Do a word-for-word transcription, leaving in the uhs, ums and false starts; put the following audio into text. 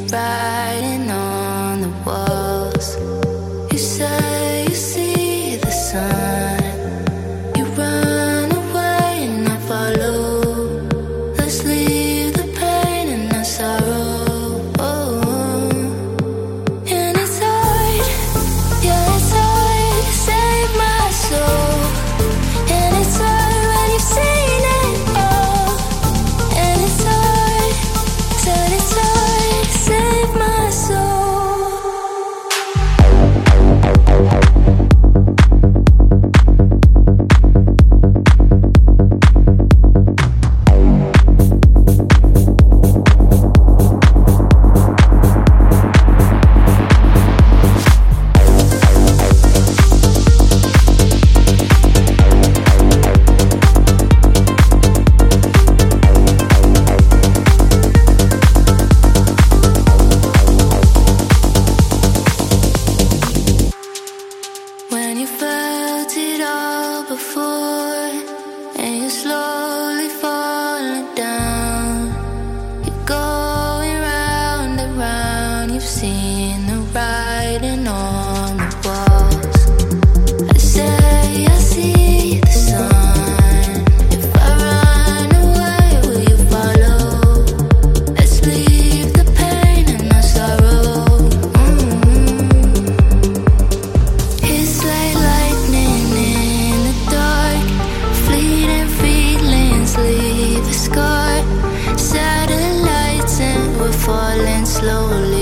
writing on the walls. You say you see the sun. You run away and I follow. Let's leave the pain and the sorrow. And it's hard, yeah, it's hard to save my soul. And it's hard when you've seen it all. And it's hard, said it's hard to save my soul. When you felt it all before, and you're slowly falling down, you're going round and round. You've seen the writing on the walls. I say I see the sun. If I run away, will you follow? Let's leave the pain and the sorrow. Mm-hmm. It's like lightning in the dark. Fleeting feelings leave a scar. Satellites and we're falling slowly